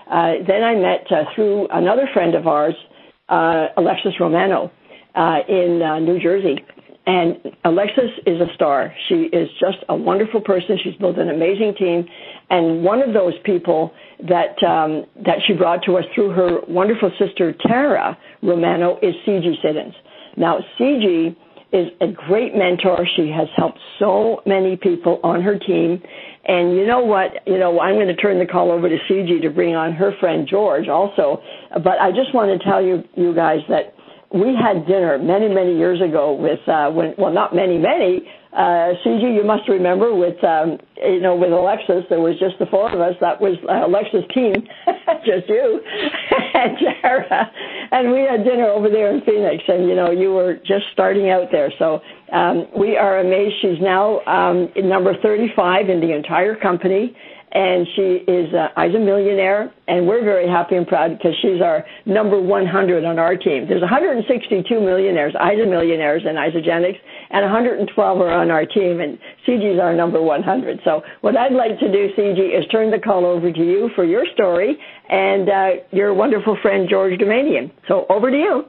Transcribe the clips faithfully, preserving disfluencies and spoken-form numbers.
uh, then I met uh, through another friend of ours, uh, Alexis Romano, uh, in uh, New Jersey. And Alexis is a star. She is just a wonderful person. She's built an amazing team. And one of those people that um, that she brought to us through her wonderful sister, Tara Romano, is C G Siddons. Now, C G is a great mentor. She has helped so many people on her team. And you know what? You know, I'm going to turn the call over to C G to bring on her friend George also. But I just want to tell you, you guys, that we had dinner many, many years ago with, uh, when, well, not many, many. Uh, C G, you must remember with, um, you know, with Alexis, there was just the four of us. That was uh, Alexis' team, just you and Tara. And we had dinner over there in Phoenix, and, you know, you were just starting out there. So um, we are amazed. She's now um, number thirty-five in the entire company. And she is uh, Isa Millionaire, and we're very happy and proud because she's our number one hundred on our team. There's one hundred sixty-two millionaires, Isa Millionaires in Isagenix, and one hundred twelve are on our team, and C G is our number one hundred. So what I'd like to do, C G, is turn the call over to you for your story and uh, your wonderful friend, George Domanian. So over to you.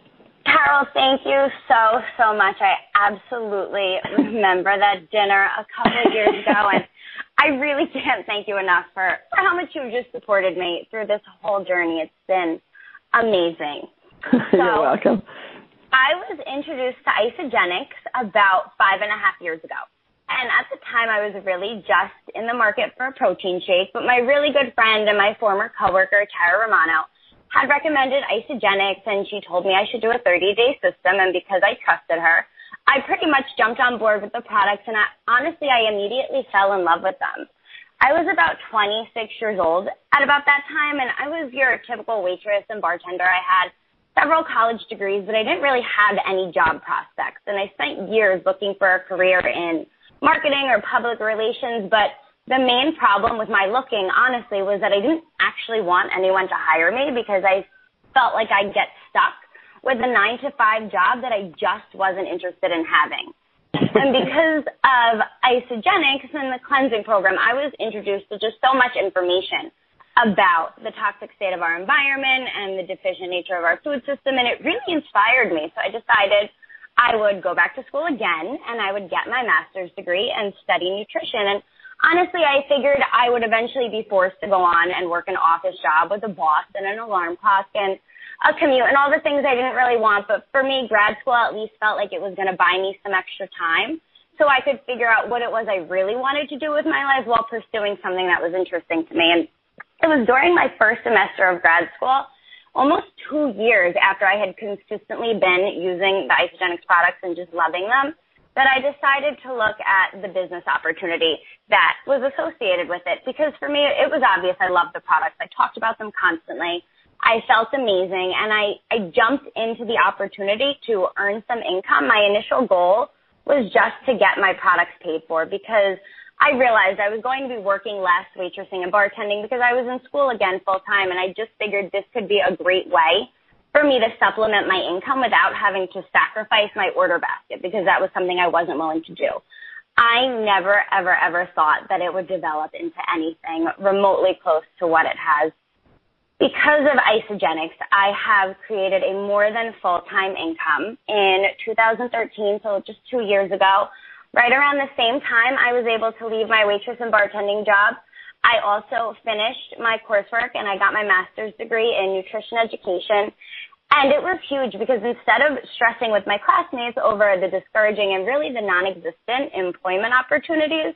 Carol, thank you so, so much. I absolutely remember that dinner a couple of years ago, and I really can't thank you enough for, for how much you've just supported me through this whole journey. It's been amazing. So, you're welcome. I was introduced to Isagenix about five and a half years ago. And at the time, I was really just in the market for a protein shake, but my really good friend and my former coworker, Tara Romano, had recommended Isagenix, and she told me I should do a thirty-day system, and because I trusted her, I pretty much jumped on board with the products, and I, honestly, I immediately fell in love with them. I was about twenty-six years old at about that time, and I was your typical waitress and bartender. I had several college degrees, but I didn't really have any job prospects, and I spent years looking for a career in marketing or public relations, but the main problem with my looking, honestly, was that I didn't actually want anyone to hire me because I felt like I'd get stuck with a nine to five job that I just wasn't interested in having. And because of Isagenix and the cleansing program, I was introduced to just so much information about the toxic state of our environment and the deficient nature of our food system, and it really inspired me. So I decided I would go back to school again, and I would get my master's degree and study nutrition. And honestly, I figured I would eventually be forced to go on and work an office job with a boss and an alarm clock and a commute and all the things I didn't really want. But for me, grad school at least felt like it was going to buy me some extra time so I could figure out what it was I really wanted to do with my life while pursuing something that was interesting to me. And it was during my first semester of grad school, almost two years after I had consistently been using the Isagenix products and just loving them, that I decided to look at the business opportunity that was associated with it. Because for me, it was obvious I loved the products. I talked about them constantly. I felt amazing, and I, I jumped into the opportunity to earn some income. My initial goal was just to get my products paid for because I realized I was going to be working less waitressing and bartending because I was in school again full-time, and I just figured this could be a great way for me to supplement my income without having to sacrifice my order basket because that was something I wasn't willing to do. I never, ever, ever thought that it would develop into anything remotely close to what it has. Because of Isagenix, I have created a more than full-time income. In two thousand thirteen, so just two years ago, right around the same time I was able to leave my waitress and bartending job, I also finished my coursework and I got my master's degree in nutrition education. And it was huge because instead of stressing with my classmates over the discouraging and really the non-existent employment opportunities,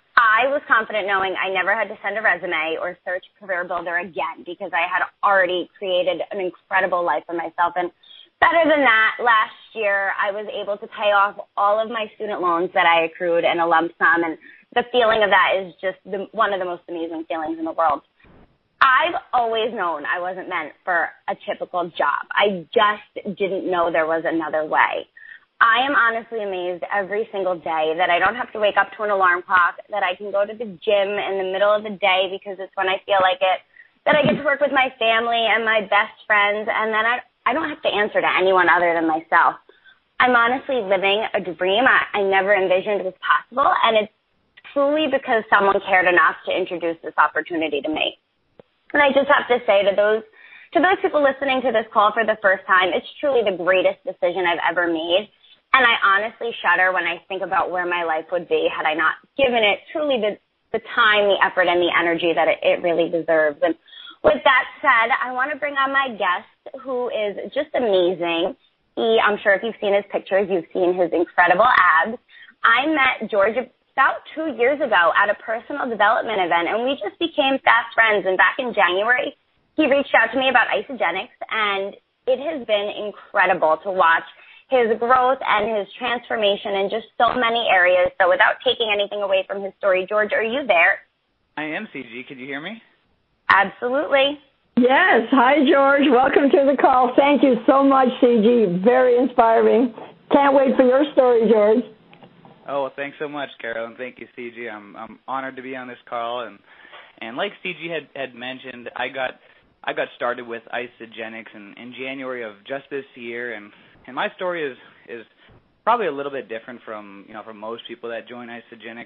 I was confident knowing I never had to send a resume or search Career Builder again because I had already created an incredible life for myself. And better than that, last year I was able to pay off all of my student loans that I accrued in a lump sum, and the feeling of that is just the, one of the most amazing feelings in the world. I've always known I wasn't meant for a typical job. I just didn't know there was another way. I am honestly amazed every single day that I don't have to wake up to an alarm clock, that I can go to the gym in the middle of the day because it's when I feel like it, that I get to work with my family and my best friends, and that I, I don't have to answer to anyone other than myself. I'm honestly living a dream I, I never envisioned was possible, and it's truly because someone cared enough to introduce this opportunity to me. And I just have to say to those to those people listening to this call for the first time, it's truly the greatest decision I've ever made. And I honestly shudder when I think about where my life would be had I not given it truly the, the time, the effort, and the energy that it, it really deserves. And with that said, I want to bring on my guest, who is just amazing. He, I'm sure if you've seen his pictures, you've seen his incredible abs. I met George about two years ago at a personal development event, and we just became fast friends. And back in January, he reached out to me about Isagenix, and it has been incredible to watch his growth and his transformation in just so many areas. So without taking anything away from his story, George, are you there? I am, C G. Can you hear me? Absolutely. Yes. Hi, George. Welcome to the call. Thank you so much, C G. Very inspiring. Can't wait for your story, George. Oh, well, thanks so much, Carol, and thank you, C G. I'm I'm honored to be on this call, and and like C G had, had mentioned, I got I got started with Isagenix in, in January of just this year, and, and my story is is probably a little bit different from you know from most people that join Isagenix.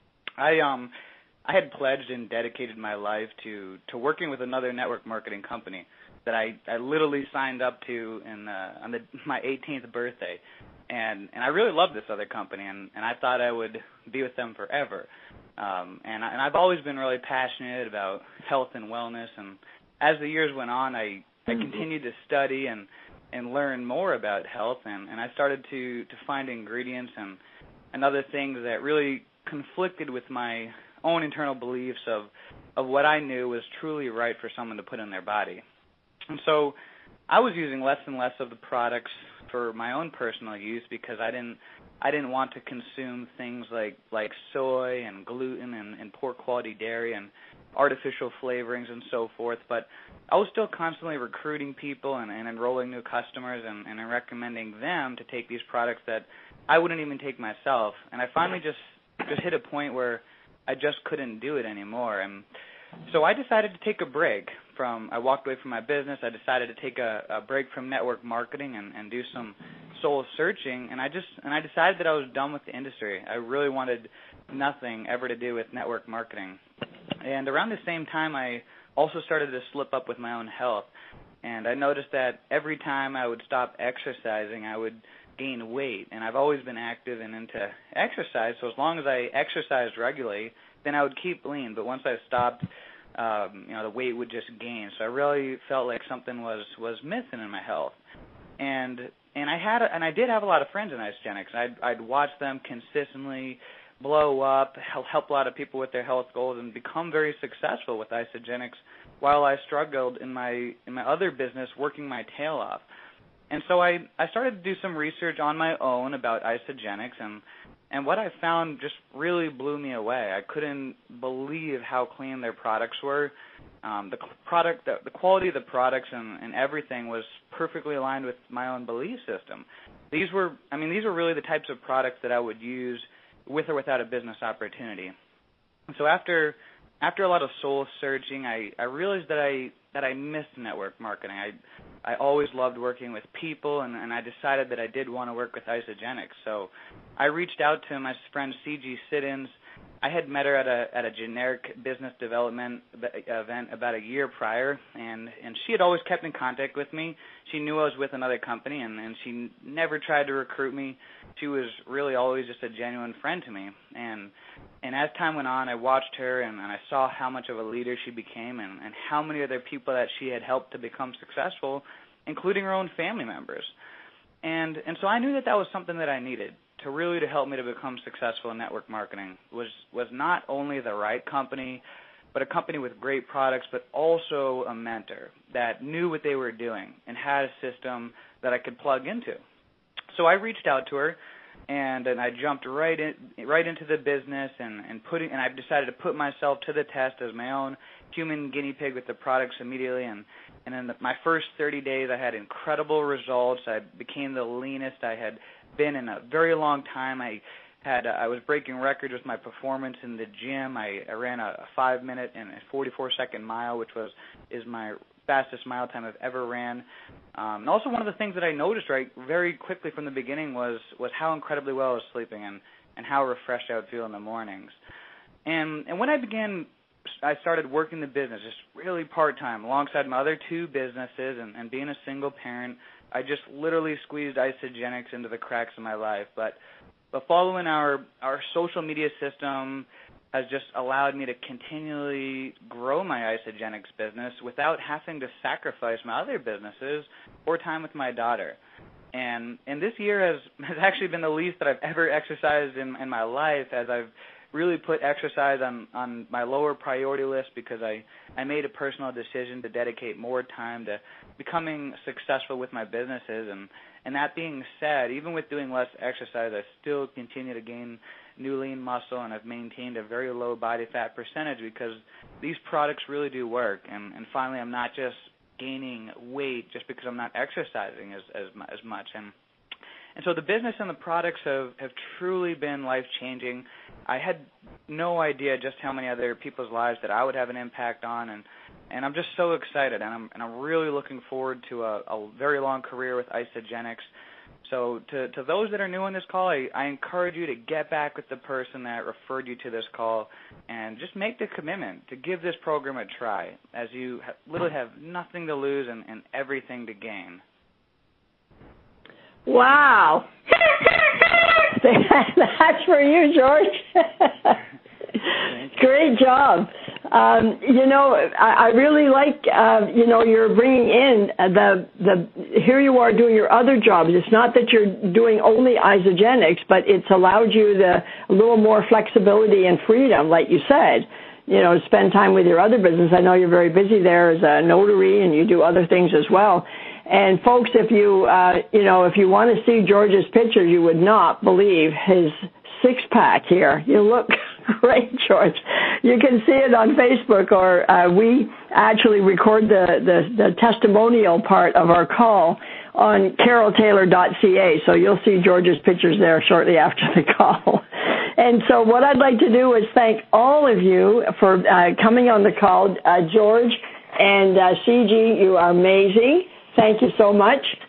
I um I had pledged and dedicated my life to, to working with another network marketing company that I, I literally signed up to in uh, on the, my eighteenth birthday. And and I really loved this other company, and, and I thought I would be with them forever. Um, and, I, and I've always been really passionate about health and wellness. And as the years went on, I, I continued to study and, and learn more about health. And, and I started to, to find ingredients and, and other things that really conflicted with my own internal beliefs of, of what I knew was truly right for someone to put in their body. And so I was using less and less of the products for my own personal use because I didn't I didn't want to consume things like, like soy and gluten and, and poor quality dairy and artificial flavorings and so forth. But I was still constantly recruiting people and, and enrolling new customers and, and recommending them to take these products that I wouldn't even take myself. And I finally just, just hit a point where I just couldn't do it anymore. And so I decided to take a break from, I walked away from my business. I decided to take a, a break from network marketing and, and do some soul searching. And I just, and I decided that I was done with the industry. I really wanted nothing ever to do with network marketing. And around the same time, I also started to slip up with my own health. And I noticed that every time I would stop exercising, I would gain weight. And I've always been active and into exercise, so as long as I exercised regularly, then I would keep lean. But once I stopped, um, you know, the weight would just gain. So I really felt like something was, was missing in my health. And and I had a, and I did have a lot of friends in Isagenix. I'd I'd watch them consistently blow up, help, help a lot of people with their health goals, and become very successful with Isagenix, while I struggled in my in my other business, working my tail off. And so I, I started to do some research on my own about Isagenix, and and what I found just really blew me away. I couldn't believe how clean their products were. Um, the product, the, the quality of the products and, and everything was perfectly aligned with my own belief system. These were, I mean, these were really the types of products that I would use with or without a business opportunity. And so after after a lot of soul searching, I, I realized that I that I missed network marketing. I I always loved working with people, and, and I decided that I did want to work with Isagenix. So I reached out to my friend C G Siddons. I had met her at a at a generic business development event about a year prior, and, and she had always kept in contact with me. She knew I was with another company, and, and she never tried to recruit me. She was really always just a genuine friend to me. And and as time went on, I watched her, and, and I saw how much of a leader she became, and, and how many other people that she had helped to become successful, including her own family members. And and so I knew that that was something that I needed to really to help me to become successful in network marketing, was was not only the right company, but a company with great products, but also a mentor that knew what they were doing and had a system that I could plug into. So I reached out to her, and and I jumped right in right into the business, and and putting and I decided to put myself to the test as my own human guinea pig with the products immediately. And and in the, my first thirty days, I had incredible results. I became the leanest I had been in a very long time. I had uh, I was breaking records with my performance in the gym. I, I ran a, a five minute and a forty-four second mile, which was is my fastest mile time I've ever ran. Um, and also one of the things that I noticed right very quickly from the beginning was was how incredibly well I was sleeping, and, and how refreshed I would feel in the mornings. And and when I began I started working the business just really part-time alongside my other two businesses, and, and being a single parent, I just literally squeezed Isagenix into the cracks of my life. But, but following our, our social media system has just allowed me to continually grow my Isagenix business without having to sacrifice my other businesses or time with my daughter. And and this year has, has actually been the least that I've ever exercised in, in my life, as I've really put exercise on, on my lower priority list because I, I made a personal decision to dedicate more time to becoming successful with my businesses. And, and that being said, even with doing less exercise, I still continue to gain new lean muscle, and I've maintained a very low body fat percentage because these products really do work. And, and finally, I'm not just gaining weight just because I'm not exercising as as, as much. And and so the business and the products have, have truly been life-changing. I had no idea just how many other people's lives that I would have an impact on, and, and I'm just so excited, and I'm and I'm really looking forward to a, a very long career with Isagenix. So to, to those that are new on this call, I, I encourage you to get back with the person that referred you to this call and just make the commitment to give this program a try, as you ha- literally have nothing to lose and, and everything to gain. Wow. That's for you, George. Great job. Um, you know, I, I really like, uh, you know, you're bringing in the, the, here you are doing your other jobs. It's not that you're doing only Isagenix, but it's allowed you the, a little more flexibility and freedom, like you said, you know, to spend time with your other business. I know you're very busy there as a notary, and you do other things as well. And folks, if you, uh, you know, if you want to see George's picture, you would not believe his six-pack here. You look great, George. You can see it on Facebook, or uh, we actually record the, the, the testimonial part of our call on carol taylor dot c a, so you'll see George's pictures there shortly after the call. And so what I'd like to do is thank all of you for uh, coming on the call. Uh, George and uh, C G, you are amazing. Thank you so much.